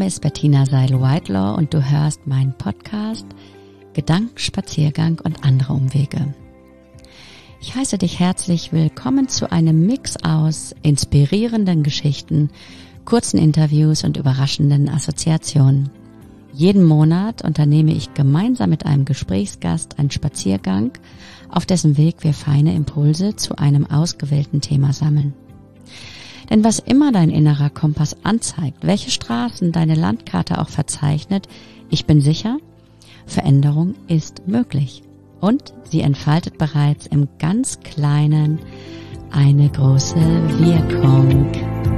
Name ist Bettina Seidel-Whitelaw und du hörst meinen Podcast Gedankenspaziergang und andere Umwege. Ich heiße dich herzlich willkommen zu einem Mix aus inspirierenden Geschichten, kurzen Interviews und überraschenden Assoziationen. Jeden Monat unternehme ich gemeinsam mit einem Gesprächsgast einen Spaziergang, auf dessen Weg wir feine Impulse zu einem ausgewählten Thema sammeln. Denn was immer dein innerer Kompass anzeigt, welche Straßen deine Landkarte auch verzeichnet, ich bin sicher, Veränderung ist möglich. Und sie entfaltet bereits im ganz Kleinen eine große Wirkung.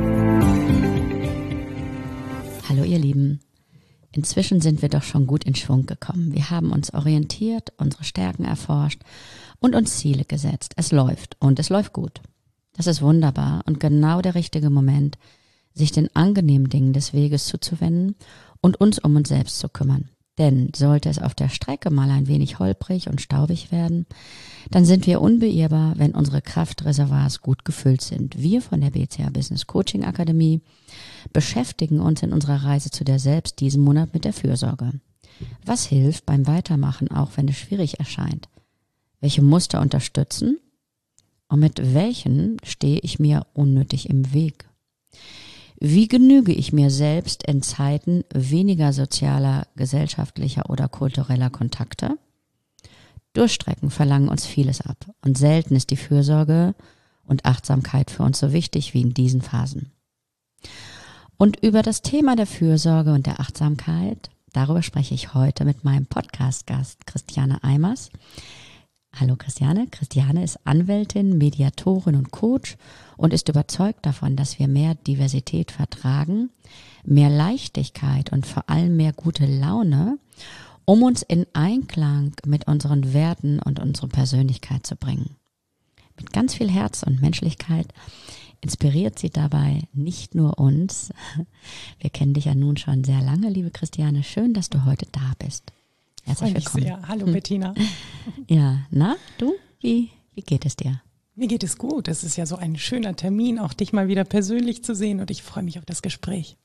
Hallo ihr Lieben. Inzwischen sind wir doch schon gut in Schwung gekommen. Wir haben uns orientiert, unsere Stärken erforscht und uns Ziele gesetzt. Es läuft und es läuft gut. Das ist wunderbar und genau der richtige Moment, sich den angenehmen Dingen des Weges zuzuwenden und uns um uns selbst zu kümmern. Denn sollte es auf der Strecke mal ein wenig holprig und staubig werden, dann sind wir unbeirrbar, wenn unsere Kraftreservoirs gut gefüllt sind. Wir von der BCA Business Coaching Akademie beschäftigen uns in unserer Reise zu dir selbst diesen Monat mit der Fürsorge. Was hilft beim Weitermachen, auch wenn es schwierig erscheint? Welche Muster unterstützen? Und mit welchen stehe ich mir unnötig im Weg? Wie genüge ich mir selbst in Zeiten weniger sozialer, gesellschaftlicher oder kultureller Kontakte? Durchstrecken verlangen uns vieles ab und selten ist die Fürsorge und Achtsamkeit für uns so wichtig wie in diesen Phasen. Und über das Thema der Fürsorge und der Achtsamkeit, darüber spreche ich heute mit meinem Podcast-Gast Christiane Eimers. Hallo Christiane. Christiane ist Anwältin, Mediatorin und Coach und ist überzeugt davon, dass wir mehr Diversität vertragen, mehr Leichtigkeit und vor allem mehr gute Laune, um uns in Einklang mit unseren Werten und unserer Persönlichkeit zu bringen. Mit ganz viel Herz und Menschlichkeit inspiriert sie dabei nicht nur uns. Wir kennen dich ja nun schon sehr lange, liebe Christiane. Schön, dass du heute da bist. Herzlich willkommen. Sehr. Hallo Bettina. Ja, na, du, wie geht es dir? Mir geht es gut. Es ist ja so ein schöner Termin, auch dich mal wieder persönlich zu sehen und ich freue mich auf das Gespräch.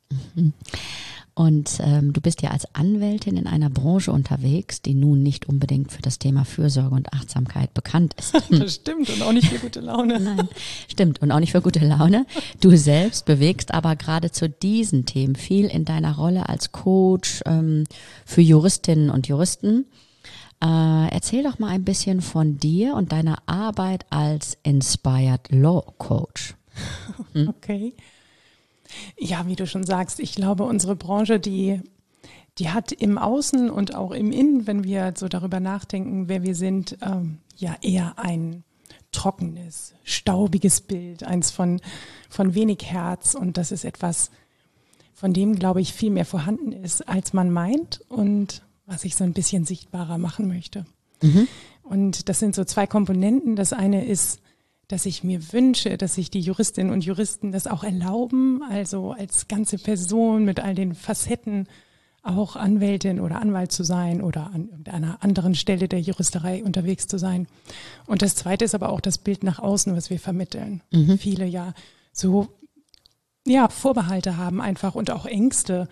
Und du bist ja als Anwältin in einer Branche unterwegs, die nun nicht unbedingt für das Thema Fürsorge und Achtsamkeit bekannt ist. Das stimmt und auch nicht für gute Laune. Nein, stimmt und auch nicht für gute Laune. Du selbst bewegst aber gerade zu diesen Themen viel in deiner Rolle als Coach für Juristinnen und Juristen. Erzähl doch mal ein bisschen von dir und deiner Arbeit als Inspired Law Coach. Okay. Ja, wie du schon sagst, ich glaube, unsere Branche, die hat im Außen und auch im Innen, wenn wir so darüber nachdenken, wer wir sind, ja eher ein trockenes, staubiges Bild, eins von wenig Herz. Und das ist etwas, von dem, glaube ich, viel mehr vorhanden ist, als man meint und was ich so ein bisschen sichtbarer machen möchte. Mhm. Und das sind so zwei Komponenten. Das eine ist, dass ich mir wünsche, dass sich die Juristinnen und Juristen das auch erlauben, also als ganze Person mit all den Facetten auch Anwältin oder Anwalt zu sein oder an irgendeiner anderen Stelle der Juristerei unterwegs zu sein. Und das Zweite ist aber auch das Bild nach außen, was wir vermitteln. Mhm. Viele ja so Vorbehalte haben einfach und auch Ängste,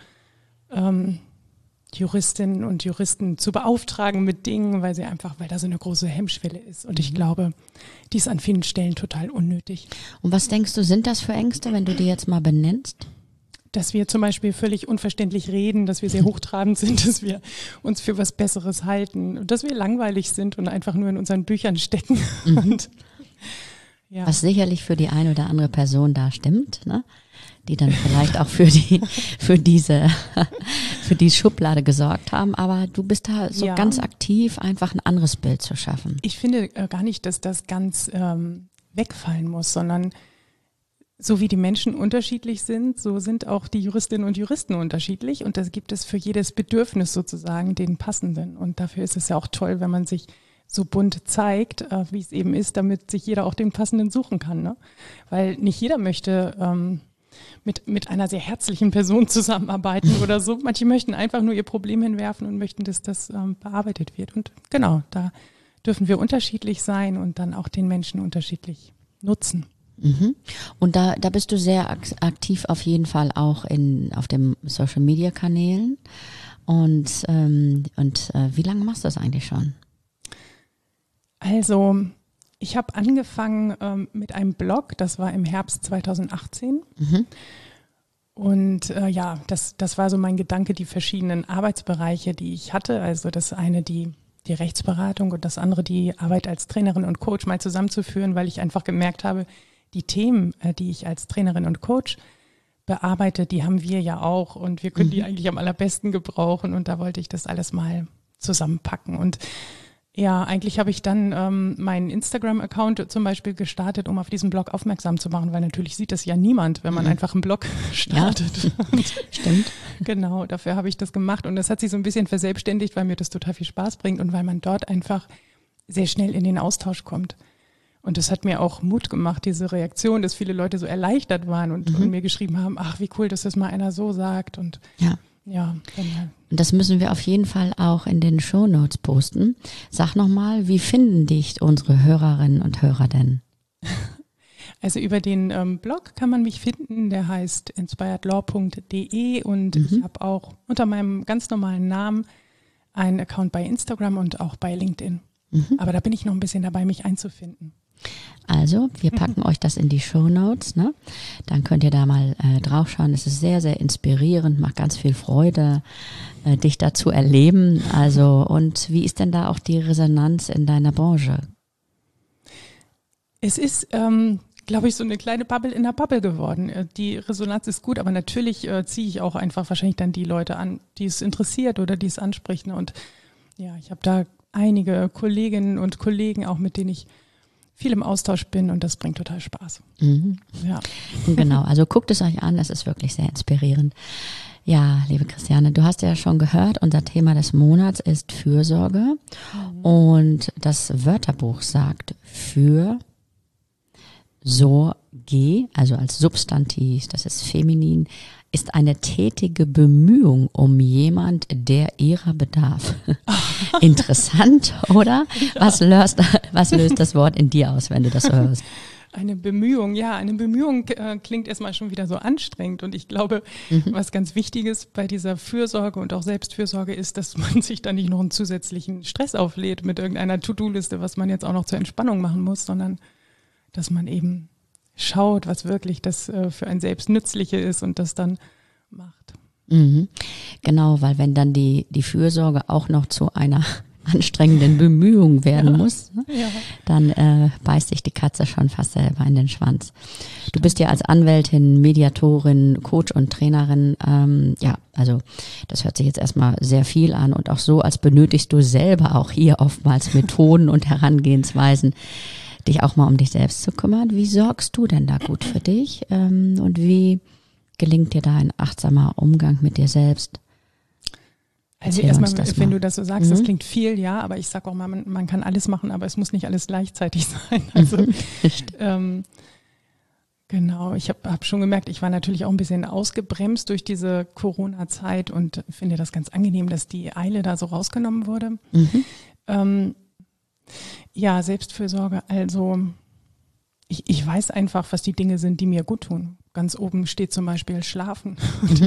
Juristinnen und Juristen zu beauftragen mit Dingen, weil da so eine große Hemmschwelle ist. Und ich glaube, die ist an vielen Stellen total unnötig. Und was denkst du, sind das für Ängste, wenn du die jetzt mal benennst? Dass wir zum Beispiel völlig unverständlich reden, dass wir sehr hochtrabend sind, dass wir uns für was Besseres halten und dass wir langweilig sind und einfach nur in unseren Büchern stecken. Mhm. Und, ja. Was sicherlich für die eine oder andere Person da stimmt, ne? Die dann vielleicht auch für die Schublade gesorgt haben, aber du bist da so ganz aktiv, einfach ein anderes Bild zu schaffen. Ich finde gar nicht, dass das ganz wegfallen muss, sondern so wie die Menschen unterschiedlich sind, so sind auch die Juristinnen und Juristen unterschiedlich und da gibt es für jedes Bedürfnis sozusagen den passenden und dafür ist es ja auch toll, wenn man sich so bunt zeigt, wie es eben ist, damit sich jeder auch den passenden suchen kann, ne? Weil nicht jeder möchte mit einer sehr herzlichen Person zusammenarbeiten oder so. Manche möchten einfach nur ihr Problem hinwerfen und möchten, dass das bearbeitet wird. Und genau, da dürfen wir unterschiedlich sein und dann auch den Menschen unterschiedlich nutzen. Mhm. Und da bist du sehr aktiv auf jeden Fall auch auf dem Social Media Kanälen. Und wie lange machst du das eigentlich schon? Also ich habe angefangen mit einem Blog, das war im Herbst 2018. Mhm. Und das war so mein Gedanke, die verschiedenen Arbeitsbereiche, die ich hatte. Also das eine die Rechtsberatung und das andere die Arbeit als Trainerin und Coach mal zusammenzuführen, weil ich einfach gemerkt habe, die Themen, die ich als Trainerin und Coach bearbeite, die haben wir ja auch und wir können die eigentlich am allerbesten gebrauchen und da wollte ich das alles mal zusammenpacken. Und ja, eigentlich habe ich dann meinen Instagram-Account zum Beispiel gestartet, um auf diesen Blog aufmerksam zu machen, weil natürlich sieht das ja niemand, wenn man einfach einen Blog startet. Ja. Stimmt. Genau, dafür habe ich das gemacht und das hat sich so ein bisschen verselbstständigt, weil mir das total viel Spaß bringt und weil man dort einfach sehr schnell in den Austausch kommt. Und das hat mir auch Mut gemacht, diese Reaktion, dass viele Leute so erleichtert waren und mir geschrieben haben, ach, wie cool, dass das mal einer so sagt. Und ja, genau. Und das müssen wir auf jeden Fall auch in den Shownotes posten. Sag nochmal, wie finden dich unsere Hörerinnen und Hörer denn? Also über den Blog kann man mich finden, der heißt inspiredlaw.de und ich habe auch unter meinem ganz normalen Namen einen Account bei Instagram und auch bei LinkedIn. Aber da bin ich noch ein bisschen dabei, mich einzufinden. Also, wir packen euch das in die Shownotes, ne? Dann könnt ihr da mal draufschauen. Es ist sehr, sehr inspirierend, macht ganz viel Freude, dich da zu erleben. Also, und wie ist denn da auch die Resonanz in deiner Branche? Es ist, glaube ich, so eine kleine Bubble in der Bubble geworden. Die Resonanz ist gut, aber natürlich ziehe ich auch einfach wahrscheinlich dann die Leute an, die es interessiert oder die es anspricht. Ne? Und ja, ich habe da einige Kolleginnen und Kollegen auch, mit denen ich viel im Austausch bin und das bringt total Spaß. Mhm. Ja. Genau, also guckt es euch an, es ist wirklich sehr inspirierend. Ja, liebe Christiane, du hast ja schon gehört, unser Thema des Monats ist Fürsorge und das Wörterbuch sagt für Sorge, also als Substantiv, das ist feminin, ist eine tätige Bemühung um jemand, der ihrer bedarf. Interessant, oder? Ja. Was löst das Wort in dir aus, wenn du das so hörst? Eine Bemühung, ja, eine Bemühung klingt erstmal schon wieder so anstrengend und ich glaube, was ganz Wichtiges bei dieser Fürsorge und auch Selbstfürsorge ist, dass man sich da nicht noch einen zusätzlichen Stress auflädt mit irgendeiner To-Do-Liste, was man jetzt auch noch zur Entspannung machen muss, sondern dass man eben schaut, was wirklich das für ein Selbst Nützliche ist und das dann macht. Mhm. Genau, weil wenn dann die Fürsorge auch noch zu einer anstrengenden Bemühung werden muss, ne? Dann beißt sich die Katze schon fast selber in den Schwanz. Du bist ja als Anwältin, Mediatorin, Coach und Trainerin, also das hört sich jetzt erstmal sehr viel an und auch so, als benötigst du selber auch hier oftmals Methoden und Herangehensweisen, dich auch mal um dich selbst zu kümmern. Wie sorgst du denn da gut für dich und wie gelingt dir da ein achtsamer Umgang mit dir selbst? Also erstmal, wenn du das so sagst, das klingt viel, ja, aber ich sage auch mal, man kann alles machen, aber es muss nicht alles gleichzeitig sein. Also genau, ich habe schon gemerkt, ich war natürlich auch ein bisschen ausgebremst durch diese Corona-Zeit und finde das ganz angenehm, dass die Eile da so rausgenommen wurde. Ja, Selbstfürsorge, also ich weiß einfach, was die Dinge sind, die mir gut tun. Ganz oben steht zum Beispiel Schlafen.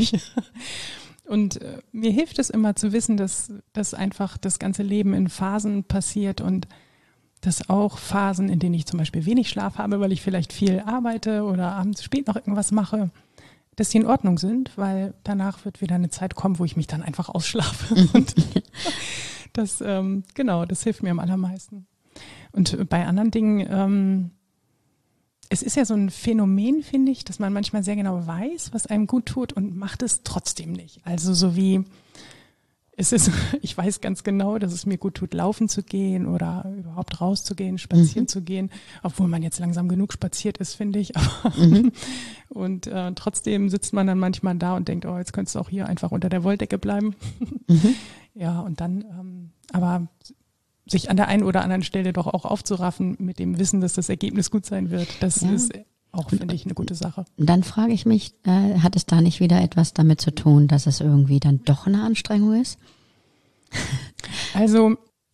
Und mir hilft es immer zu wissen, dass einfach das ganze Leben in Phasen passiert und dass auch Phasen, in denen ich zum Beispiel wenig Schlaf habe, weil ich vielleicht viel arbeite oder abends spät noch irgendwas mache, dass die in Ordnung sind, weil danach wird wieder eine Zeit kommen, wo ich mich dann einfach ausschlafe. Und das hilft mir am allermeisten. Und bei anderen Dingen, es ist ja so ein Phänomen, finde ich, dass man manchmal sehr genau weiß, was einem gut tut und macht es trotzdem nicht. Also so wie ich weiß ganz genau, dass es mir gut tut, laufen zu gehen oder überhaupt rauszugehen, spazieren zu gehen, obwohl man jetzt langsam genug spaziert ist, finde ich. Und trotzdem sitzt man dann manchmal da und denkt, oh, jetzt könntest du auch hier einfach unter der Wolldecke bleiben. Ja, und dann, aber sich an der einen oder anderen Stelle doch auch aufzuraffen mit dem Wissen, dass das Ergebnis gut sein wird, das ist auch, finde ich, eine gute Sache. Dann frage ich mich, hat es da nicht wieder etwas damit zu tun, dass es irgendwie dann doch eine Anstrengung ist? Also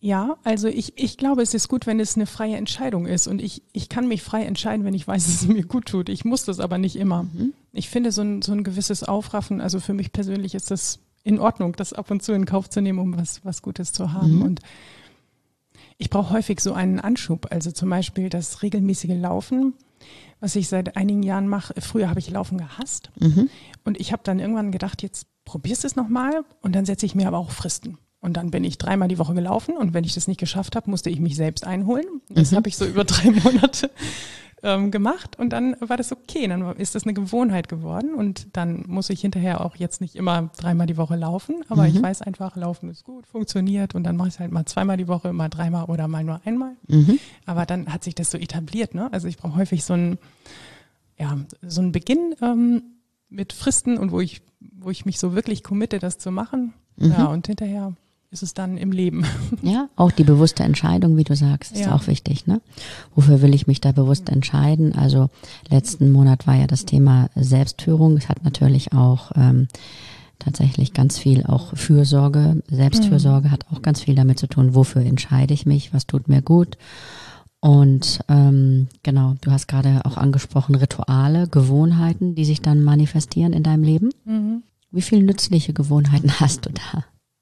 Ja, also ich glaube, es ist gut, wenn es eine freie Entscheidung ist. Und ich kann mich frei entscheiden, wenn ich weiß, dass es mir gut tut. Ich muss das aber nicht immer. Ich finde so ein gewisses Aufraffen, also für mich persönlich ist das in Ordnung, das ab und zu in Kauf zu nehmen, um was Gutes zu haben. Und ich brauche häufig so einen Anschub. Also zum Beispiel das regelmäßige Laufen, was ich seit einigen Jahren mache. Früher habe ich Laufen gehasst. Und ich habe dann irgendwann gedacht, jetzt probierst du es nochmal. Und dann setze ich mir aber auch Fristen. Und dann bin ich 3-mal die Woche gelaufen und wenn ich das nicht geschafft habe, musste ich mich selbst einholen. Das habe ich so über 3 Monate gemacht und dann war das okay. Dann ist das eine Gewohnheit geworden und dann muss ich hinterher auch jetzt nicht immer 3-mal die Woche laufen, aber ich weiß einfach, Laufen ist gut, funktioniert und dann mache ich es halt mal 2-mal die Woche, mal 3-mal oder mal nur 1-mal. Aber dann hat sich das so etabliert, ne? Also ich brauche häufig so einen Beginn mit Fristen und wo ich mich so wirklich committe, das zu machen. Ja, und hinterher ist es dann im Leben. Ja, auch die bewusste Entscheidung, wie du sagst, ist auch wichtig, ne? Wofür will ich mich da bewusst entscheiden? Also letzten Monat war ja das Thema Selbstführung. Es hat natürlich auch tatsächlich ganz viel auch Fürsorge. Selbstfürsorge hat auch ganz viel damit zu tun, wofür entscheide ich mich, was tut mir gut. Und genau, du hast gerade auch angesprochen, Rituale, Gewohnheiten, die sich dann manifestieren in deinem Leben. Wie viele nützliche Gewohnheiten hast du da?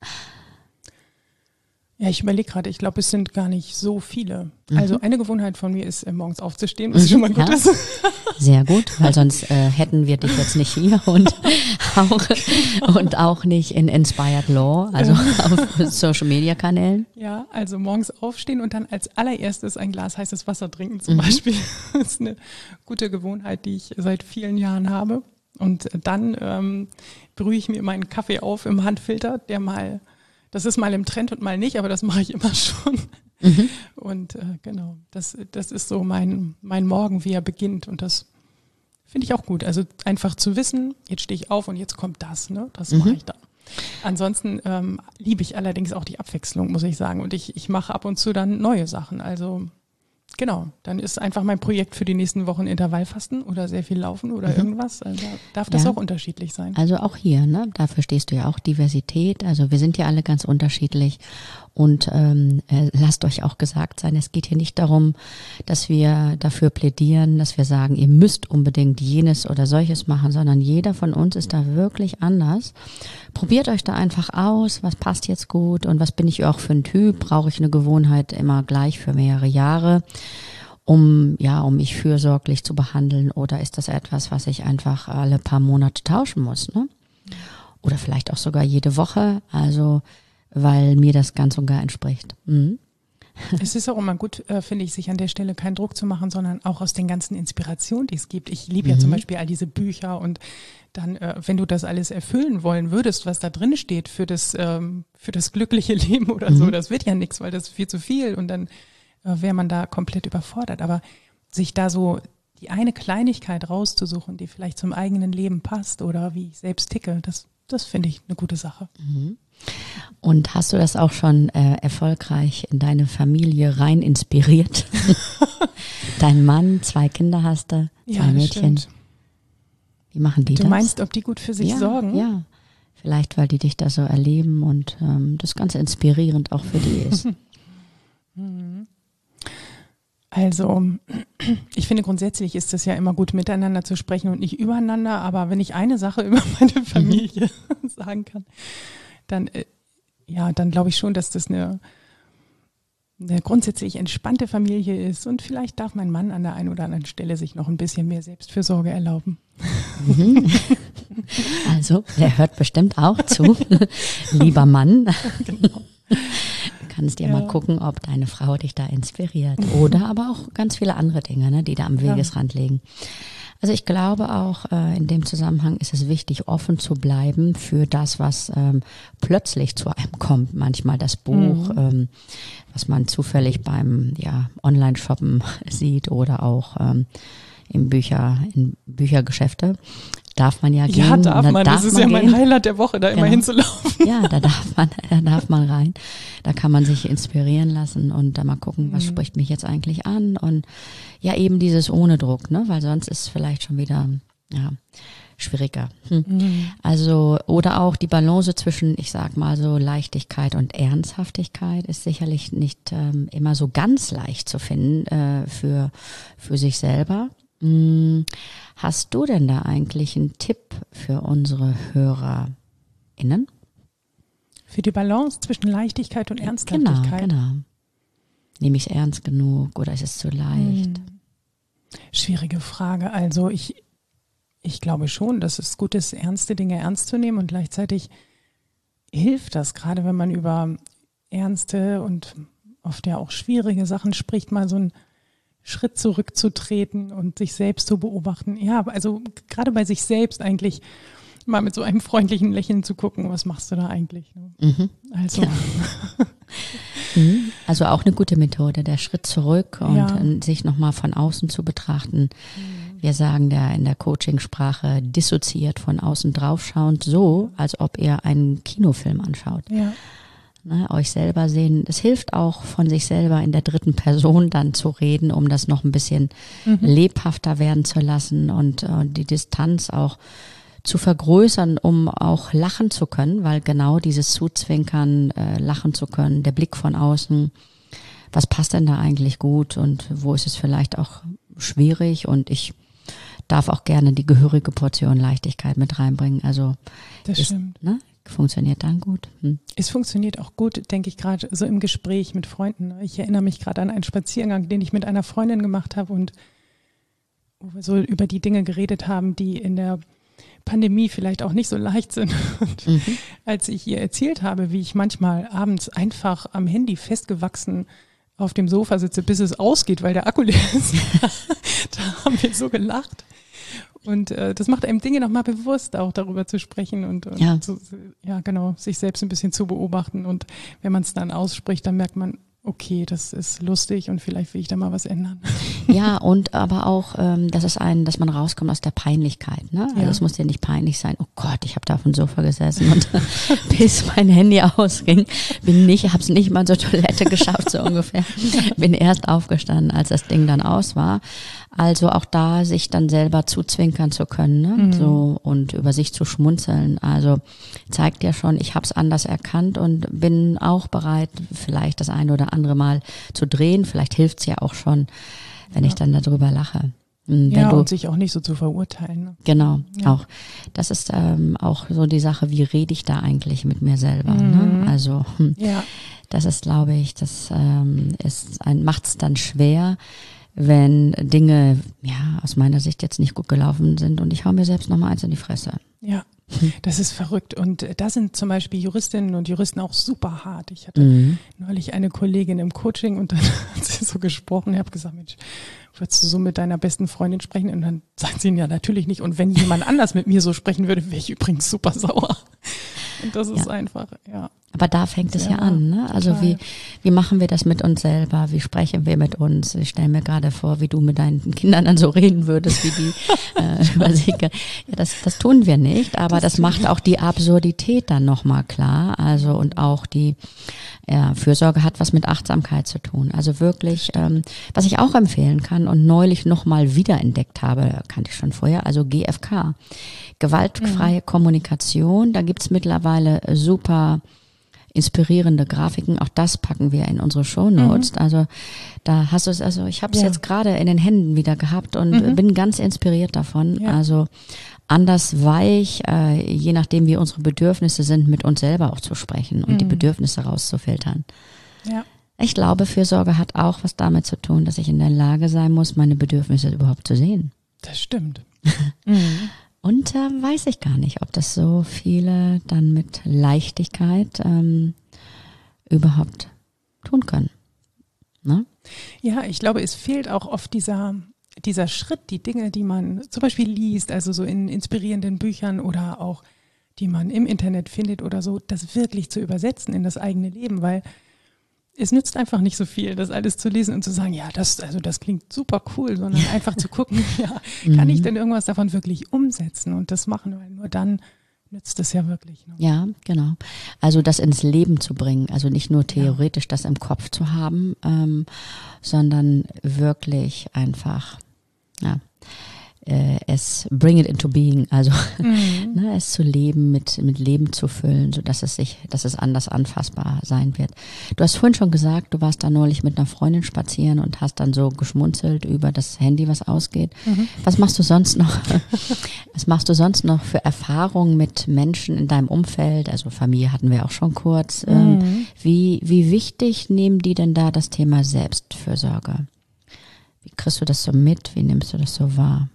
Ja, ich überlege gerade, ich glaube, es sind gar nicht so viele. Also eine Gewohnheit von mir ist, morgens aufzustehen, was schon mal gut ist. Sehr gut, weil sonst hätten wir dich jetzt nicht hier und auch nicht in Inspired Law, also auf Social Media Kanälen. Ja, also morgens aufstehen und dann als allererstes ein Glas heißes Wasser trinken zum Beispiel. Das ist eine gute Gewohnheit, die ich seit vielen Jahren habe. Und dann brühe ich mir meinen Kaffee auf im Handfilter, das ist mal im Trend und mal nicht, aber das mache ich immer schon. Und genau, das ist so mein Morgen, wie er beginnt. Und das finde ich auch gut. Also einfach zu wissen, jetzt stehe ich auf und jetzt kommt das, ne? Das mache ich dann. Ansonsten liebe ich allerdings auch die Abwechslung, muss ich sagen. Und ich mache ab und zu dann neue Sachen. Also genau, dann ist einfach mein Projekt für die nächsten Wochen Intervallfasten oder sehr viel Laufen oder irgendwas. Also darf das auch unterschiedlich sein. Also auch hier, ne? Dafür stehst du ja auch, Diversität. Also wir sind ja alle ganz unterschiedlich. Und lasst euch auch gesagt sein, es geht hier nicht darum, dass wir dafür plädieren, dass wir sagen, ihr müsst unbedingt jenes oder solches machen, sondern jeder von uns ist da wirklich anders. Probiert euch da einfach aus, was passt jetzt gut und was bin ich auch für ein Typ, brauche ich eine Gewohnheit immer gleich für mehrere Jahre, um mich fürsorglich zu behandeln oder ist das etwas, was ich einfach alle paar Monate tauschen muss, ne? Oder vielleicht auch sogar jede Woche, also weil mir das ganz und gar entspricht. Es ist auch immer gut, finde ich, sich an der Stelle keinen Druck zu machen, sondern auch aus den ganzen Inspirationen, die es gibt. Ich liebe ja zum Beispiel all diese Bücher und dann, wenn du das alles erfüllen wollen würdest, was da drin steht für das glückliche Leben oder so, das wird ja nichts, weil das ist viel zu viel und dann wäre man da komplett überfordert. Aber sich da so die eine Kleinigkeit rauszusuchen, die vielleicht zum eigenen Leben passt oder wie ich selbst ticke, das finde ich eine gute Sache. Und hast du das auch schon erfolgreich in deine Familie rein inspiriert? Dein Mann, 2 Kinder hast du, 2 Mädchen. Stimmt. Wie machen die das? Du meinst, ob die gut für sich sorgen? Ja, vielleicht, weil die dich da so erleben und das Ganze inspirierend auch für die ist. Also, ich finde grundsätzlich ist es ja immer gut, miteinander zu sprechen und nicht übereinander. Aber wenn ich eine Sache über meine Familie sagen kann, dann glaube ich schon, dass das eine grundsätzlich entspannte Familie ist. Und vielleicht darf mein Mann an der einen oder anderen Stelle sich noch ein bisschen mehr Selbstfürsorge erlauben. Also, der hört bestimmt auch zu. Lieber Mann. Genau. Du kannst dir mal gucken, ob deine Frau dich da inspiriert. Oder aber auch ganz viele andere Dinge, ne, die da am Wegesrand liegen. Also ich glaube auch, in dem Zusammenhang ist es wichtig, offen zu bleiben für das, was plötzlich zu einem kommt. Manchmal das Buch, was man zufällig beim Online-Shoppen sieht oder auch in Büchergeschäfte. Darf man ja gehen. Ja, darf man. Das ist ja mein Highlight der Woche, da immer hinzulaufen. Ja, da darf man rein. Da kann man sich inspirieren lassen und da mal gucken, was spricht mich jetzt eigentlich an und ja, eben dieses ohne Druck, ne, weil sonst ist es vielleicht schon wieder, schwieriger. Also, oder auch die Balance zwischen, ich sag mal so, Leichtigkeit und Ernsthaftigkeit ist sicherlich nicht immer so ganz leicht zu finden für sich selber. Hast du denn da eigentlich einen Tipp für unsere HörerInnen? Für die Balance zwischen Leichtigkeit und Ernsthaftigkeit. Genau. Nehme ich es ernst genug oder ist es zu leicht? Schwierige Frage. Also ich glaube schon, dass es gut ist, ernste Dinge ernst zu nehmen und gleichzeitig hilft das, gerade wenn man über ernste und oft ja auch schwierige Sachen spricht, mal so einen Schritt zurückzutreten und sich selbst zu beobachten. Ja, also gerade bei sich selbst eigentlich mal mit so einem freundlichen Lächeln zu gucken, was machst du da eigentlich? Ne? Also. Ja. Also auch eine gute Methode, der Schritt zurück und sich nochmal von außen zu betrachten. Wir sagen da in der Coachingsprache dissoziiert von außen draufschauend, so als ob ihr einen Kinofilm anschaut. Ja. Ne, euch selber sehen. Es hilft auch, von sich selber in der dritten Person dann zu reden, um das noch ein bisschen lebhafter werden zu lassen und die Distanz auch zu vergrößern, um auch lachen zu können, weil genau dieses Zuzwinkern, lachen zu können, der Blick von außen, was passt denn da eigentlich gut und wo ist es vielleicht auch schwierig, und ich darf auch gerne die gehörige Portion Leichtigkeit mit reinbringen. Also das stimmt. Ne, funktioniert dann gut. Es funktioniert auch gut, denke ich, gerade so im Gespräch mit Freunden. Ich erinnere mich gerade an einen Spaziergang, den ich mit einer Freundin gemacht habe und wo wir so über die Dinge geredet haben, die in der Pandemie vielleicht auch nicht so leicht sind. Und als ich ihr erzählt habe, wie ich manchmal abends einfach am Handy festgewachsen auf dem Sofa sitze, bis es ausgeht, weil der Akku leer ist, da haben wir so gelacht. Und das macht einem Dinge nochmal bewusst, auch darüber zu sprechen und so, genau, sich selbst ein bisschen zu beobachten. Und wenn man es dann ausspricht, dann merkt man, okay, das ist lustig und vielleicht will ich da mal was ändern. Ja, und aber auch, dass man rauskommt aus der Peinlichkeit. Ne? Also es muss ja nicht peinlich sein, oh Gott, ich habe da auf dem Sofa gesessen und bis mein Handy ausging, habe es nicht mal zur Toilette geschafft, so ungefähr. Bin erst aufgestanden, als das Ding dann aus war. Also auch da sich dann selber zuzwinkern zu können, ne? So, und über sich zu schmunzeln. Also zeigt ja schon, ich habe es anders erkannt und bin auch bereit, vielleicht das eine oder andere Mal zu drehen. Vielleicht hilft es ja auch schon, wenn ich dann darüber lache. Und sich auch nicht so zu verurteilen. Ne? Genau, auch. Das ist auch so die Sache, wie rede ich da eigentlich mit mir selber. Ne? Also das ist, glaube ich, das macht es dann schwer, wenn Dinge aus meiner Sicht jetzt nicht gut gelaufen sind und ich hau mir selbst nochmal eins in die Fresse. Ja, das ist verrückt. Und da sind zum Beispiel Juristinnen und Juristen auch super hart. Ich hatte neulich eine Kollegin im Coaching und dann hat sie so gesprochen. Ich habe gesagt, Mensch, würdest du so mit deiner besten Freundin sprechen? Und dann sagt sie, ja, natürlich nicht. Und wenn jemand anders mit mir so sprechen würde, wäre ich übrigens super sauer. Und das ist einfach, Aber da fängt es ja an, ne? Also wie machen wir das mit uns selber? Wie sprechen wir mit uns? Ich stelle mir gerade vor, wie du mit deinen Kindern dann so reden würdest, wie die über sich. Ja, das tun wir nicht, aber das macht auch die Absurdität dann nochmal klar. Also und auch die Fürsorge hat was mit Achtsamkeit zu tun. Also wirklich, was ich auch empfehlen kann und neulich nochmal wiederentdeckt habe, kannte ich schon vorher, also GFK. Gewaltfreie Kommunikation, da gibt's mittlerweile super inspirierende Grafiken, auch das packen wir in unsere Shownotes. Also da hast du es, also ich habe es jetzt gerade in den Händen wieder gehabt und bin ganz inspiriert davon. Ja. Also anders weich, je nachdem wie unsere Bedürfnisse sind, mit uns selber auch zu sprechen und die Bedürfnisse rauszufiltern. Ja. Ich glaube, Fürsorge hat auch was damit zu tun, dass ich in der Lage sein muss, meine Bedürfnisse überhaupt zu sehen. Das stimmt. Und weiß ich gar nicht, ob das so viele dann mit Leichtigkeit überhaupt tun können. Ne? Ja, ich glaube, es fehlt auch oft dieser Schritt, die Dinge, die man zum Beispiel liest, also so in inspirierenden Büchern oder auch die man im Internet findet oder so, das wirklich zu übersetzen in das eigene Leben, weil es nützt einfach nicht so viel, das alles zu lesen und zu sagen, ja, das klingt super cool, sondern einfach zu gucken, kann ich denn irgendwas davon wirklich umsetzen und das machen, weil nur dann nützt es ja wirklich. Ne? Ja, genau. Also das ins Leben zu bringen, also nicht nur theoretisch das im Kopf zu haben, sondern wirklich einfach, es bring it into being, also ne, es zu leben, mit Leben zu füllen, so dass es anders anfassbar sein wird. Du hast vorhin schon gesagt, du warst da neulich mit einer Freundin spazieren und hast dann so geschmunzelt über das Handy, was ausgeht. Was machst du sonst noch? Was machst du sonst noch für Erfahrungen mit Menschen in deinem Umfeld? Also Familie hatten wir auch schon kurz. Wie wichtig nehmen die denn da das Thema Selbstfürsorge? Wie kriegst du das so mit? Wie nimmst du das so wahr?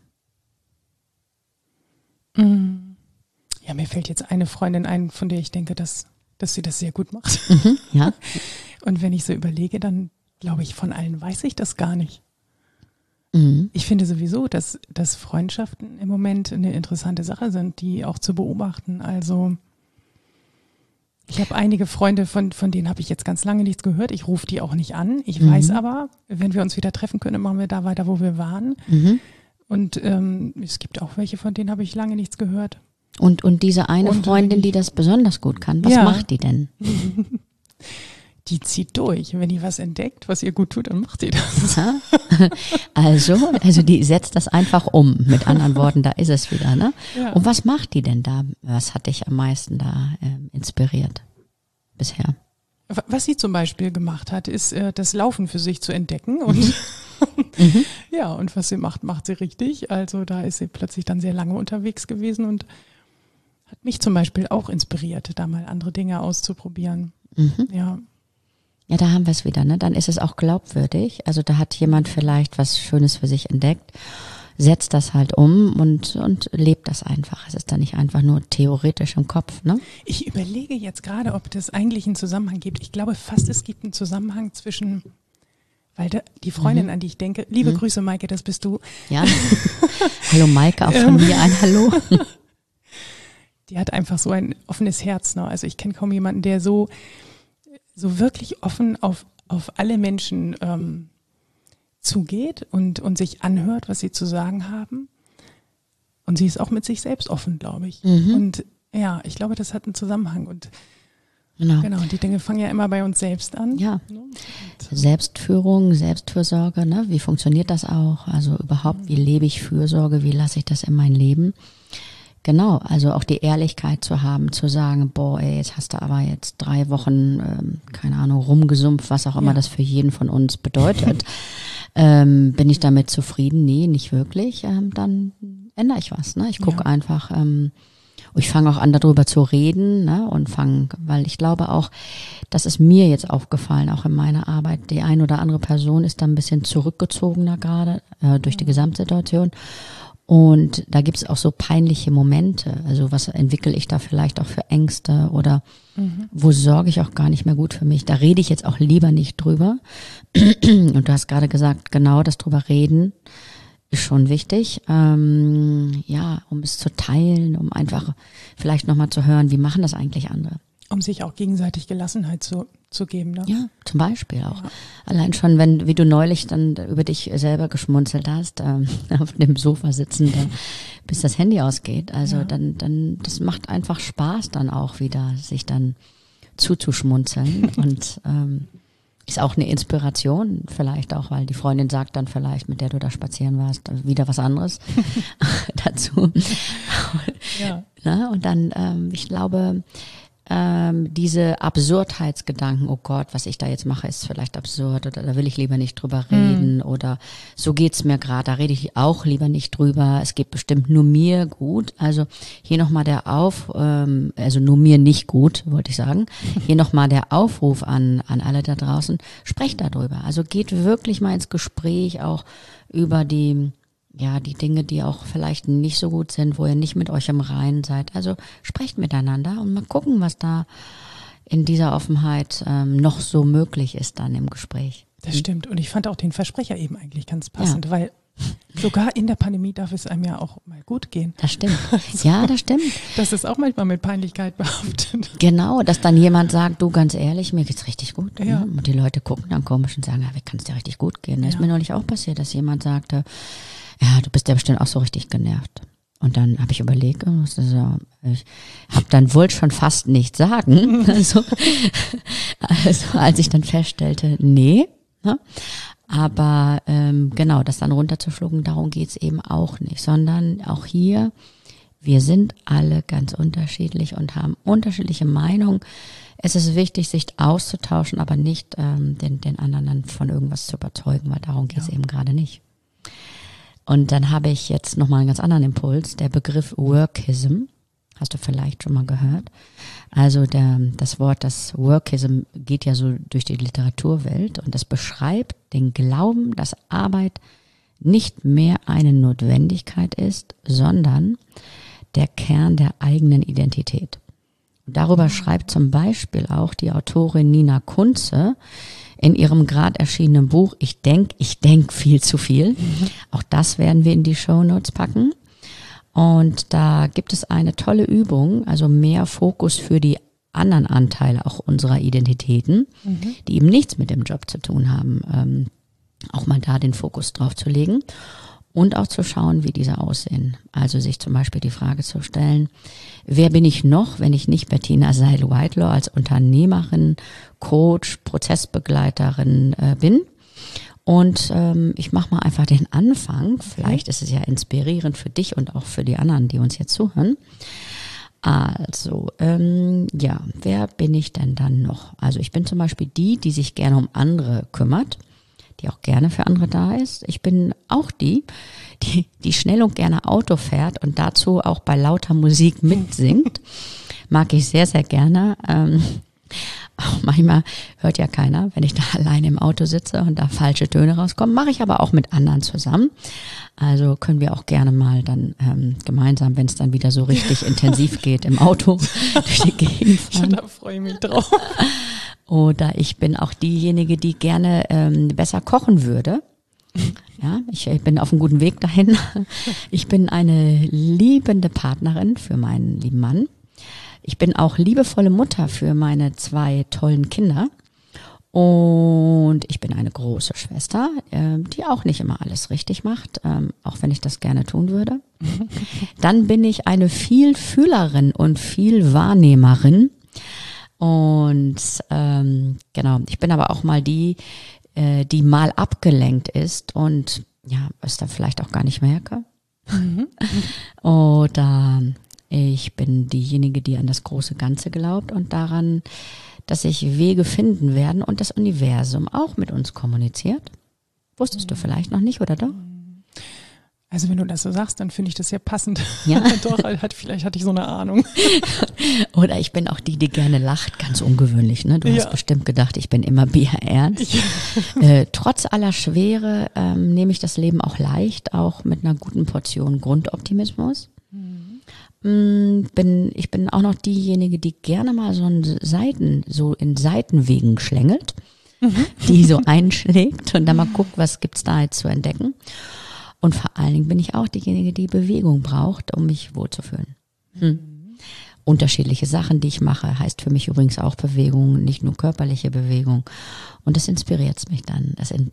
Ja, mir fällt jetzt eine Freundin ein, von der ich denke, dass sie das sehr gut macht. Ja. Und wenn ich so überlege, dann glaube ich, von allen weiß ich das gar nicht. Ich finde sowieso, dass Freundschaften im Moment eine interessante Sache sind, die auch zu beobachten. Also ich habe einige Freunde, von denen habe ich jetzt ganz lange nichts gehört. Ich rufe die auch nicht an. Ich weiß aber, wenn wir uns wieder treffen können, machen wir da weiter, wo wir waren. Und es gibt auch welche, von denen habe ich lange nichts gehört. Und diese eine Freundin, die das besonders gut kann, was macht die denn? Die zieht durch. Wenn die was entdeckt, was ihr gut tut, dann macht die das. Also die setzt das einfach um. Mit anderen Worten, da ist es wieder, ne? Ja. Und was macht die denn da? Was hat dich am meisten da inspiriert bisher? Was sie zum Beispiel gemacht hat, ist das Laufen für sich zu entdecken und ja, und was sie macht sie richtig. Also da ist sie plötzlich dann sehr lange unterwegs gewesen und hat mich zum Beispiel auch inspiriert, da mal andere Dinge auszuprobieren. Ja. Ja, da haben wir es wieder, ne? Dann ist es auch glaubwürdig. Also da hat jemand vielleicht was Schönes für sich entdeckt, setzt das halt um und lebt das einfach. Es ist dann nicht einfach nur theoretisch im Kopf, ne? Ich überlege jetzt gerade, ob das eigentlich einen Zusammenhang gibt. Ich glaube fast, es gibt einen Zusammenhang zwischen, weil die Freundin, an die ich denke, liebe Grüße, Maike, das bist du. Ja. Hallo Maike, auch von mir ein Hallo. Die hat einfach so ein offenes Herz, ne? Also ich kenne kaum jemanden, der so wirklich offen auf alle Menschen zugeht und sich anhört, was sie zu sagen haben. Und sie ist auch mit sich selbst offen, glaube ich. Und ja, ich glaube, das hat einen Zusammenhang. Und genau, die Dinge fangen ja immer bei uns selbst an. Ja. Selbstführung, Selbstfürsorge, ne? Wie funktioniert das auch? Also überhaupt, wie lebe ich Fürsorge? Wie lasse ich das in mein Leben? Genau, also auch die Ehrlichkeit zu haben, zu sagen, boah, ey, jetzt hast du aber jetzt 3 Wochen, keine Ahnung, rumgesumpft, was auch immer das für jeden von uns bedeutet. Bin ich damit zufrieden? Nee, nicht wirklich. Dann ändere ich was. Ne? Ich gucke einfach, ich fange auch an, darüber zu reden, ne? Und weil ich glaube auch, das ist mir jetzt aufgefallen, auch in meiner Arbeit, die ein oder andere Person ist da ein bisschen zurückgezogener gerade durch die Gesamtsituation. Und da gibt es auch so peinliche Momente. Also was entwickle ich da vielleicht auch für Ängste oder wo sorge ich auch gar nicht mehr gut für mich? Da rede ich jetzt auch lieber nicht drüber. Und du hast gerade gesagt, genau das drüber reden ist schon wichtig. Um es zu teilen, um einfach vielleicht nochmal zu hören, wie machen das eigentlich andere? Um sich auch gegenseitig Gelassenheit zu geben. Ne? Ja, zum Beispiel auch. Ja. Allein schon, wie du neulich dann über dich selber geschmunzelt hast, auf dem Sofa sitzen, bis das Handy ausgeht. Also dann, das macht einfach Spaß dann auch wieder, sich dann zuzuschmunzeln und ist auch eine Inspiration vielleicht auch, weil die Freundin sagt dann vielleicht, mit der du da spazieren warst, wieder was anderes dazu. Ja. Na, und dann, ich glaube, diese Absurdheitsgedanken, oh Gott, was ich da jetzt mache, ist vielleicht absurd oder da will ich lieber nicht drüber reden oder so geht's mir gerade, da rede ich auch lieber nicht drüber, es geht bestimmt nur mir gut. Also hier nochmal also nur mir nicht gut, wollte ich sagen. Hier nochmal der Aufruf an alle da draußen, sprecht darüber. Also geht wirklich mal ins Gespräch auch über die Dinge, die auch vielleicht nicht so gut sind, wo ihr nicht mit euch im Reinen seid. Also sprecht miteinander und mal gucken, was da in dieser Offenheit noch so möglich ist dann im Gespräch. Das stimmt. Und ich fand auch den Versprecher eben eigentlich ganz passend, weil sogar in der Pandemie darf es einem ja auch mal gut gehen. Das stimmt. Ja, das stimmt. Das ist auch manchmal mit Peinlichkeit behaftet. Genau, dass dann jemand sagt, du, ganz ehrlich, mir geht's richtig gut. Ja. Ne? Und die Leute gucken dann komisch und sagen, wie kann es dir richtig gut gehen? Das ist mir neulich auch passiert, dass jemand sagte, ja, du bist ja bestimmt auch so richtig genervt. Und dann habe ich überlegt, ich wollte schon fast nichts sagen. Also als ich dann feststellte, nee. Ne? Aber genau, das dann runterzuschlucken, darum geht's eben auch nicht, sondern auch hier, wir sind alle ganz unterschiedlich und haben unterschiedliche Meinungen. Es ist wichtig, sich auszutauschen, aber nicht den anderen dann von irgendwas zu überzeugen, weil darum geht's eben gerade nicht. Und dann habe ich jetzt nochmal einen ganz anderen Impuls, der Begriff Workism. Hast du vielleicht schon mal gehört? Also das Workism geht ja so durch die Literaturwelt und das beschreibt den Glauben, dass Arbeit nicht mehr eine Notwendigkeit ist, sondern der Kern der eigenen Identität. Und darüber schreibt zum Beispiel auch die Autorin Nina Kunze in ihrem gerade erschienenen Buch Ich denk viel zu viel. Auch das werden wir in die Shownotes packen. Und da gibt es eine tolle Übung, also mehr Fokus für die anderen Anteile auch unserer Identitäten, die eben nichts mit dem Job zu tun haben, auch mal da den Fokus drauf zu legen und auch zu schauen, wie diese aussehen. Also sich zum Beispiel die Frage zu stellen, wer bin ich noch, wenn ich nicht Bettina Seil-Whitelaw als Unternehmerin, Coach, Prozessbegleiterin bin? Und ich mache mal einfach den Anfang. Vielleicht ist es ja inspirierend für dich und auch für die anderen, die uns jetzt zuhören. Also, wer bin ich denn dann noch? Also ich bin zum Beispiel die sich gerne um andere kümmert, die auch gerne für andere da ist. Ich bin auch die schnell und gerne Auto fährt und dazu auch bei lauter Musik mitsingt. Mag ich sehr, sehr gerne. Auch manchmal hört ja keiner, wenn ich da alleine im Auto sitze und da falsche Töne rauskommen. Mache ich aber auch mit anderen zusammen. Also können wir auch gerne mal dann gemeinsam, wenn es dann wieder so richtig intensiv geht, im Auto durch die Gegend fahren. Da freue ich mich drauf. Oder ich bin auch diejenige, die gerne besser kochen würde. Ja, ich bin auf einem guten Weg dahin. Ich bin eine liebende Partnerin für meinen lieben Mann. Ich bin auch liebevolle Mutter für meine 2 tollen Kinder. Und ich bin eine große Schwester, die auch nicht immer alles richtig macht, auch wenn ich das gerne tun würde. Dann bin ich eine Vielfühlerin und Vielwahrnehmerin. Und genau, ich bin aber auch mal die mal abgelenkt ist und ja, es dann vielleicht auch gar nicht merke. Oder ich bin diejenige, die an das große Ganze glaubt und daran, dass sich Wege finden werden und das Universum auch mit uns kommuniziert. Wusstest du vielleicht noch nicht, oder doch? Also wenn du das so sagst, dann finde ich das ja passend. Ja. Doch, vielleicht hatte ich so eine Ahnung. Oder ich bin auch die gerne lacht, ganz ungewöhnlich. Ne? Du hast bestimmt gedacht, ich bin immer bierernst. Trotz aller Schwere nehme ich das Leben auch leicht, auch mit einer guten Portion Grundoptimismus. Ich bin auch noch diejenige, die gerne mal so in Seitenwegen schlängelt, die so einschlägt und dann mal guckt, was gibt's da jetzt zu entdecken. Und vor allen Dingen bin ich auch diejenige, die Bewegung braucht, um mich wohlzufühlen. Unterschiedliche Sachen, die ich mache, heißt für mich übrigens auch Bewegung, nicht nur körperliche Bewegung. Und das inspiriert mich dann.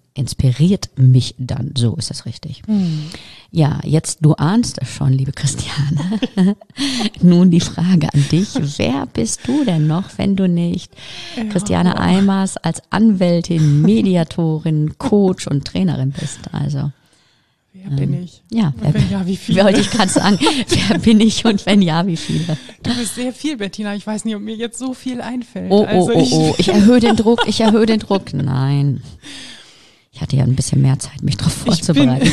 So ist das richtig. Ja, jetzt, du ahnst es schon, liebe Christiane. Nun die Frage an dich. Wer bist du denn noch, wenn du nicht Christiane Eimers als Anwältin, Mediatorin, Coach und Trainerin bist? Also. Wer bin ich? Ja, und wenn ja, wie viele? Wollte ich gerade sagen, wer bin ich und wenn ja, wie viele? Du bist sehr viel, Bettina. Ich weiß nicht, ob mir jetzt so viel einfällt. Ich erhöhe den Druck. Nein. Ich hatte ja ein bisschen mehr Zeit, mich darauf vorzubereiten.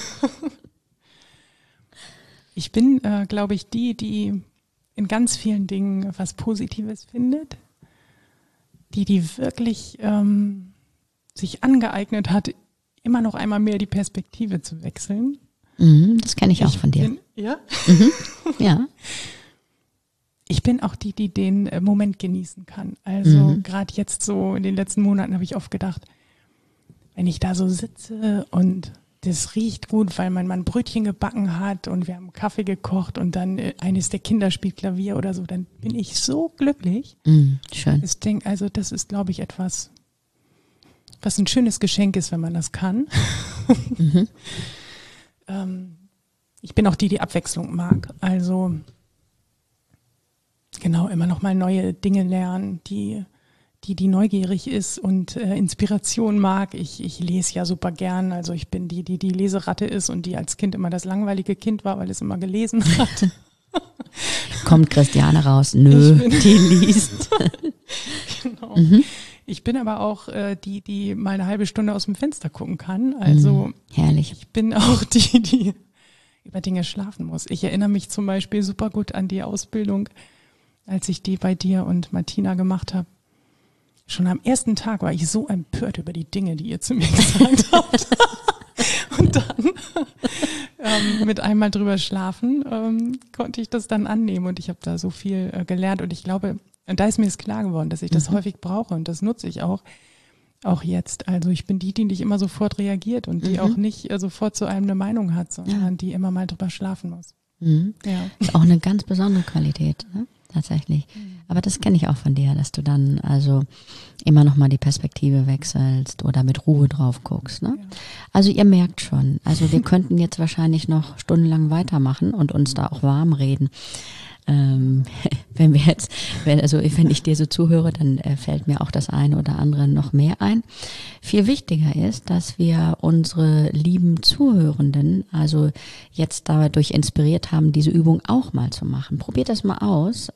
Ich bin, glaube ich, die in ganz vielen Dingen was Positives findet. Die wirklich sich angeeignet hat, immer noch einmal mehr die Perspektive zu wechseln. Das kenne ich auch von dir. Ja? Ja. Ich bin auch die den Moment genießen kann. Also gerade jetzt so in den letzten Monaten habe ich oft gedacht, wenn ich da so sitze und das riecht gut, weil mein Mann Brötchen gebacken hat und wir haben Kaffee gekocht und dann eines der Kinder spielt Klavier oder so, dann bin ich so glücklich. Schön. Ich denke, also das ist, glaube ich, etwas, was ein schönes Geschenk ist, wenn man das kann. Ich bin auch die Abwechslung mag. Also genau, immer noch mal neue Dinge lernen, die die neugierig ist und Inspiration mag. Ich lese ja super gern. Also ich bin die Leseratte ist und die als Kind immer das langweilige Kind war, weil es immer gelesen hat. Kommt Christiane raus? Nö, die liest. Genau. Ich bin aber auch die mal eine halbe Stunde aus dem Fenster gucken kann. Also herrlich. Ich bin auch die über Dinge schlafen muss. Ich erinnere mich zum Beispiel super gut an die Ausbildung, als ich die bei dir und Martina gemacht habe. Schon am ersten Tag war ich so empört über die Dinge, die ihr zu mir gesagt habt. Und dann mit einmal drüber schlafen konnte ich das dann annehmen und ich habe da so viel gelernt und ich glaube, und da ist mir es klar geworden, dass ich das häufig brauche und das nutze ich auch jetzt. Also ich bin die nicht immer sofort reagiert und die auch nicht sofort zu einem eine Meinung hat, sondern die immer mal drüber schlafen muss. Ja. Ist auch eine ganz besondere Qualität, ne? Tatsächlich. Aber das kenne ich auch von dir, dass du dann also immer noch mal die Perspektive wechselst oder mit Ruhe drauf guckst. Ne? Ja. Also ihr merkt schon, also wir könnten jetzt wahrscheinlich noch stundenlang weitermachen und uns da auch warm reden. Wenn ich dir so zuhöre, dann fällt mir auch das eine oder andere noch mehr ein. Viel wichtiger ist, dass wir unsere lieben Zuhörenden also jetzt dadurch inspiriert haben, diese Übung auch mal zu machen. Probiert das mal aus.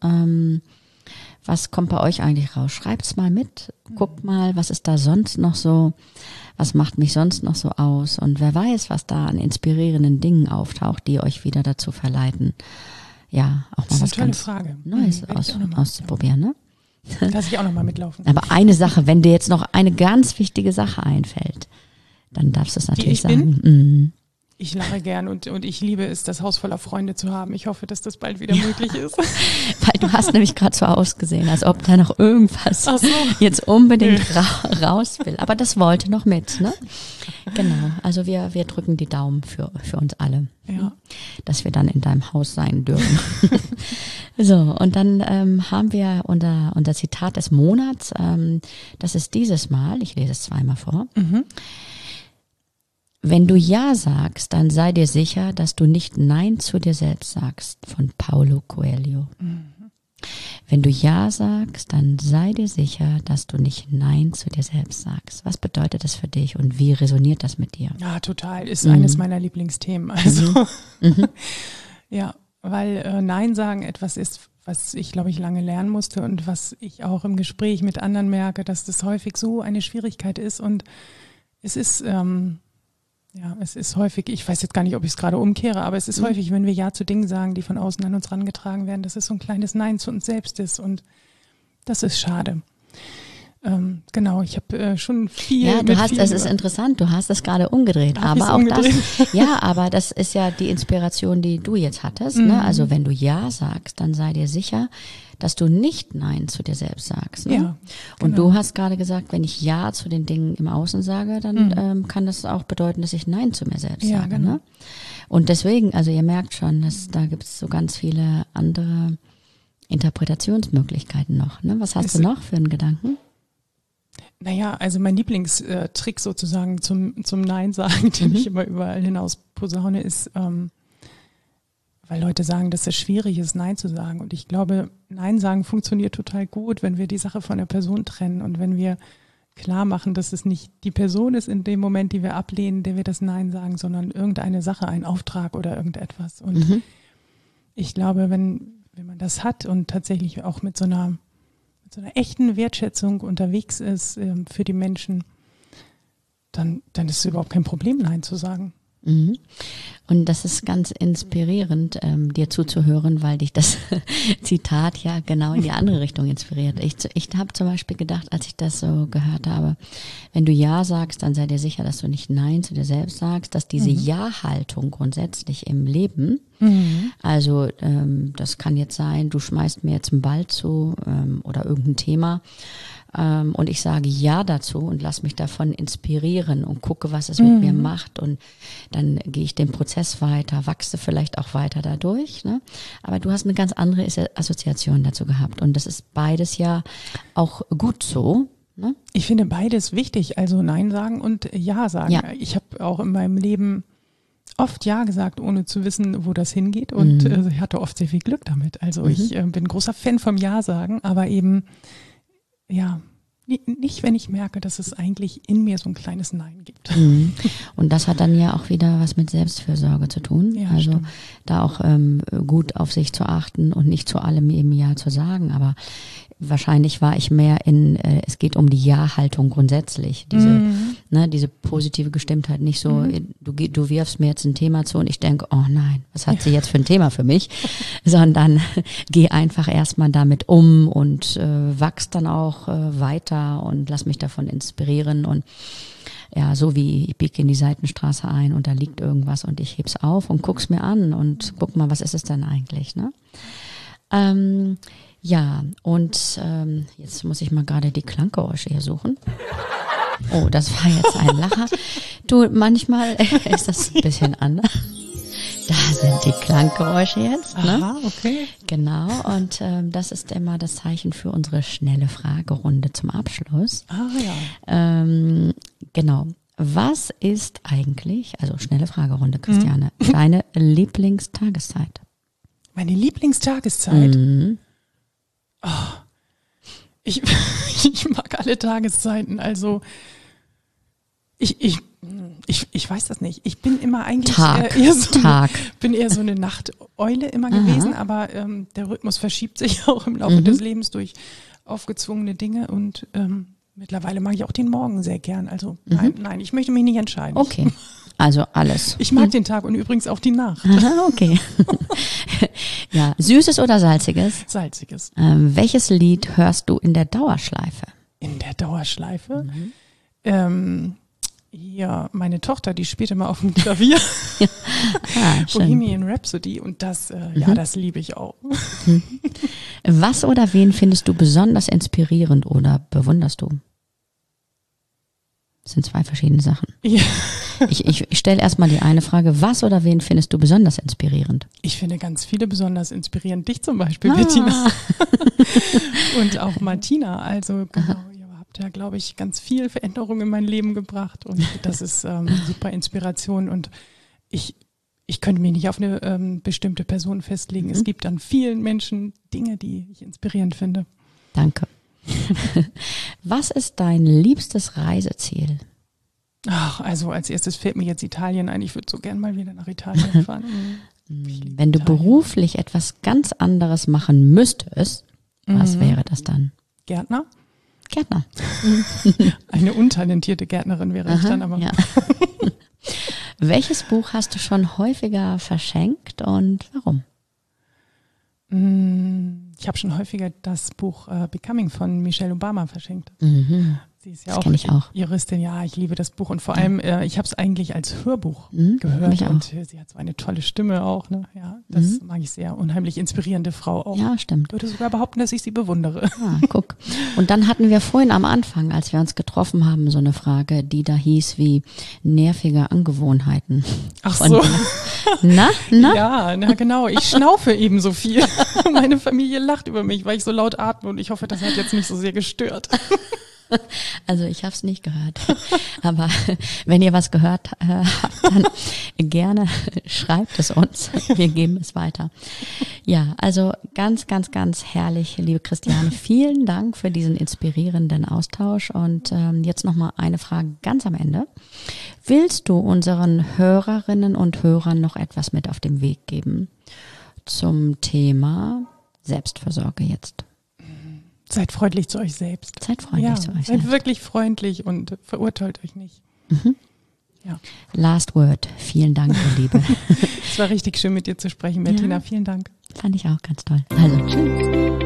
Was kommt bei euch eigentlich raus? Schreibt's mal mit. Guckt mal, was ist da sonst noch so? Was macht mich sonst noch so aus? Und wer weiß, was da an inspirierenden Dingen auftaucht, die euch wieder dazu verleiten, ja, auch mal was ganz Neues auszuprobieren, ne? Lass ich auch noch mal mitlaufen. Aber eine Sache, wenn dir jetzt noch eine ganz wichtige Sache einfällt, dann darfst du es natürlich sagen. Ich lache gern und ich liebe es, das Haus voller Freunde zu haben. Ich hoffe, dass das bald wieder möglich ist. Weil du hast nämlich gerade so ausgesehen, als ob da noch irgendwas jetzt unbedingt raus will. Aber das wollte noch mit, ne? Genau, also wir drücken die Daumen für uns alle, dass wir dann in deinem Haus sein dürfen. So, und dann haben wir unser Zitat des Monats, das ist dieses Mal, ich lese es zweimal vor. Wenn du Ja sagst, dann sei dir sicher, dass du nicht Nein zu dir selbst sagst, von Paulo Coelho. Wenn du Ja sagst, dann sei dir sicher, dass du nicht Nein zu dir selbst sagst. Was bedeutet das für dich und wie resoniert das mit dir? Ja, total. Ist eines meiner Lieblingsthemen. Also, ja, weil Nein sagen etwas ist, was ich, glaube ich, lange lernen musste und was ich auch im Gespräch mit anderen merke, dass das häufig so eine Schwierigkeit ist und es ist, es ist häufig, ich weiß jetzt gar nicht, ob ich es gerade umkehre, aber es ist häufig, wenn wir Ja zu Dingen sagen, die von außen an uns herangetragen werden, dass es so ein kleines Nein zu uns selbst ist und das ist schade. Genau, ich habe schon viel. Ja, es ist interessant, du hast das gerade umgedreht, aber auch das, aber das ist ja die Inspiration, die du jetzt hattest, ne? Also wenn du Ja sagst, dann sei dir sicher, dass du nicht Nein zu dir selbst sagst. Ne? Ja, genau. Und du hast gerade gesagt, wenn ich Ja zu den Dingen im Außen sage, dann kann das auch bedeuten, dass ich Nein zu mir selbst sage. Genau. Ne? Und deswegen, also ihr merkt schon, dass da gibt es so ganz viele andere Interpretationsmöglichkeiten noch. Ne? Was hast du noch für einen Gedanken? Naja, also mein Lieblingstrick sozusagen zum Nein sagen, den ich immer überall hinaus posaune, ist, weil Leute sagen, dass es schwierig ist, Nein zu sagen. Und ich glaube, Nein sagen funktioniert total gut, wenn wir die Sache von der Person trennen und wenn wir klar machen, dass es nicht die Person ist in dem Moment, die wir ablehnen, der wir das Nein sagen, sondern irgendeine Sache, ein Auftrag oder irgendetwas. Und ich glaube, wenn man das hat und tatsächlich auch mit so einer echten Wertschätzung unterwegs ist für die Menschen, dann ist es überhaupt kein Problem, Nein zu sagen. Und das ist ganz inspirierend, dir zuzuhören, weil dich das Zitat ja genau in die andere Richtung inspiriert. Ich habe zum Beispiel gedacht, als ich das so gehört habe, wenn du Ja sagst, dann sei dir sicher, dass du nicht Nein zu dir selbst sagst, dass diese Ja-Haltung grundsätzlich im Leben, also das kann jetzt sein, du schmeißt mir jetzt einen Ball zu oder irgendein Thema, und ich sage Ja dazu und lass mich davon inspirieren und gucke, was es mit mir macht und dann gehe ich den Prozess weiter, wachse vielleicht auch weiter dadurch, ne? Aber du hast eine ganz andere Assoziation dazu gehabt und das ist beides ja auch gut so, ne? Ich finde beides wichtig, also Nein sagen und Ja sagen. Ja. Ich habe auch in meinem Leben oft Ja gesagt, ohne zu wissen, wo das hingeht und ich hatte oft sehr viel Glück damit. Also ich bin großer Fan vom Ja sagen, aber eben Nicht, wenn ich merke, dass es eigentlich in mir so ein kleines Nein gibt. Und das hat dann ja auch wieder was mit Selbstfürsorge zu tun. Ja, also stimmt. da auch gut auf sich zu achten und nicht zu allem eben Ja zu sagen. Wahrscheinlich war ich mehr es geht um die Ja-Haltung grundsätzlich. Diese positive Gestimmtheit, nicht so, du wirfst mir jetzt ein Thema zu und ich denke, oh nein, was hat sie jetzt für ein Thema für mich? Sondern geh einfach erstmal damit um und wachs dann auch weiter und lass mich davon inspirieren und ja, so wie ich biege in die Seitenstraße ein und da liegt irgendwas und ich heb's auf und guck's mir an und guck mal, was ist es denn eigentlich, ne? Ja, und jetzt muss ich mal gerade die Klanggeräusche hier suchen. Oh, das war jetzt ein Lacher. Du, manchmal ist das ein bisschen anders. Da sind die Klanggeräusche jetzt. Ne? Aha, okay. Genau, und das ist immer das Zeichen für unsere schnelle Fragerunde zum Abschluss. Ah ja. Genau. Was ist eigentlich, also schnelle Fragerunde, Christiane, deine Lieblingstageszeit? Meine Lieblingstageszeit? Ich mag alle Tageszeiten, also ich weiß das nicht. Ich bin immer eigentlich bin eher so eine Nachteule immer gewesen, aber der Rhythmus verschiebt sich auch im Laufe des Lebens durch aufgezwungene Dinge und mittlerweile mag ich auch den Morgen sehr gern. Also nein, ich möchte mich nicht entscheiden. Okay, also alles. Ich mag den Tag und übrigens auch die Nacht. Aha, okay. Ja, Süßes oder Salziges? Salziges. Welches Lied hörst du in der Dauerschleife? In der Dauerschleife? Ja, meine Tochter, die spielt immer auf dem Klavier. Bohemian Rhapsody und das, das liebe ich auch. Was oder wen findest du besonders inspirierend oder bewunderst du? Das sind zwei verschiedene Sachen. Ja. Ich stelle erstmal die eine Frage, was oder wen findest du besonders inspirierend? Ich finde ganz viele besonders inspirierend. Dich zum Beispiel, Bettina. Und auch Martina. Also genau, ihr habt ja, glaube ich, ganz viel Veränderung in mein Leben gebracht. Und das ist super Inspiration. Und ich könnte mich nicht auf eine bestimmte Person festlegen. Es gibt an vielen Menschen Dinge, die ich inspirierend finde. Danke. Was ist dein liebstes Reiseziel? Ach, also als erstes fällt mir jetzt Italien ein. Ich würde so gern mal wieder nach Italien fahren. Wenn du beruflich etwas ganz anderes machen müsstest, was wäre das dann? Gärtner? Gärtner. Eine untalentierte Gärtnerin wäre ich dann aber. Ja. Welches Buch hast du schon häufiger verschenkt und warum? Ich habe schon häufiger das Buch Becoming von Michelle Obama verschenkt. Sie ist ja auch Juristin. Ja, ich liebe das Buch und vor allem, ich habe es eigentlich als Hörbuch gehört und sie hat so eine tolle Stimme auch. Ne? Ja, das mag ich sehr. Unheimlich inspirierende Frau auch. Ja, stimmt. Ich würde sogar behaupten, dass ich sie bewundere. Ah, guck. Und dann hatten wir vorhin am Anfang, als wir uns getroffen haben, so eine Frage, die da hieß wie nervige Angewohnheiten. Ach so. Na? Ja, genau. Ich schnaufe eben so viel. Meine Familie lacht über mich, weil ich so laut atme und ich hoffe, das hat jetzt nicht so sehr gestört. Also ich habe es nicht gehört, aber wenn ihr was gehört habt, dann gerne schreibt es uns, wir geben es weiter. Ja, also ganz, ganz, ganz herrlich, liebe Christiane, vielen Dank für diesen inspirierenden Austausch und jetzt nochmal eine Frage ganz am Ende. Willst du unseren Hörerinnen und Hörern noch etwas mit auf den Weg geben zum Thema Selbstfürsorge jetzt? Seid freundlich zu euch selbst. Seid freundlich zu euch selbst. Seid wirklich freundlich und verurteilt euch nicht. Ja. Last word. Vielen Dank, ihr Liebe. Es war richtig schön, mit dir zu sprechen, Bettina. Ja. Vielen Dank. Fand ich auch ganz toll. Also, tschüss.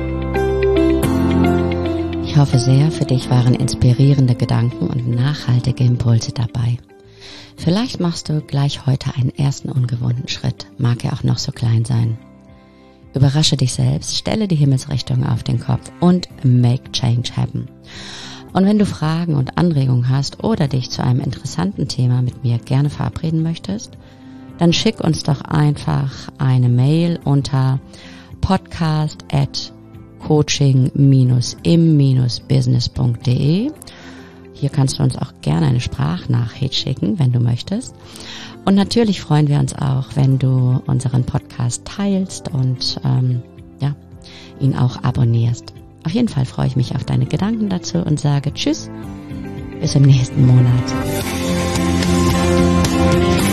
Ich hoffe sehr, für dich waren inspirierende Gedanken und nachhaltige Impulse dabei. Vielleicht machst du gleich heute einen ersten ungewohnten Schritt, mag er auch noch so klein sein. Überrasche dich selbst, stelle die Himmelsrichtung auf den Kopf und make change happen. Und wenn du Fragen und Anregungen hast oder dich zu einem interessanten Thema mit mir gerne verabreden möchtest, dann schick uns doch einfach eine Mail unter podcast@coaching-im-business.de. Hier kannst du uns auch gerne eine Sprachnachricht schicken, wenn du möchtest. Und natürlich freuen wir uns auch, wenn du unseren Podcast teilst und ihn auch abonnierst. Auf jeden Fall freue ich mich auf deine Gedanken dazu und sage Tschüss, bis im nächsten Monat.